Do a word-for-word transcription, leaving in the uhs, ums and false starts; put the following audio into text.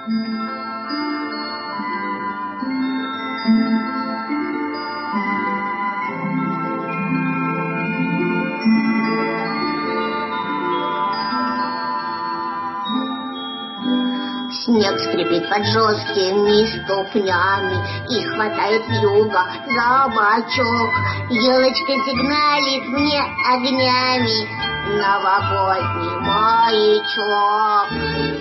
Снег скрипит под жесткими ступнями и хватает вьюга за бочок. Елочка сигналит мне огнями, новогодний маячок.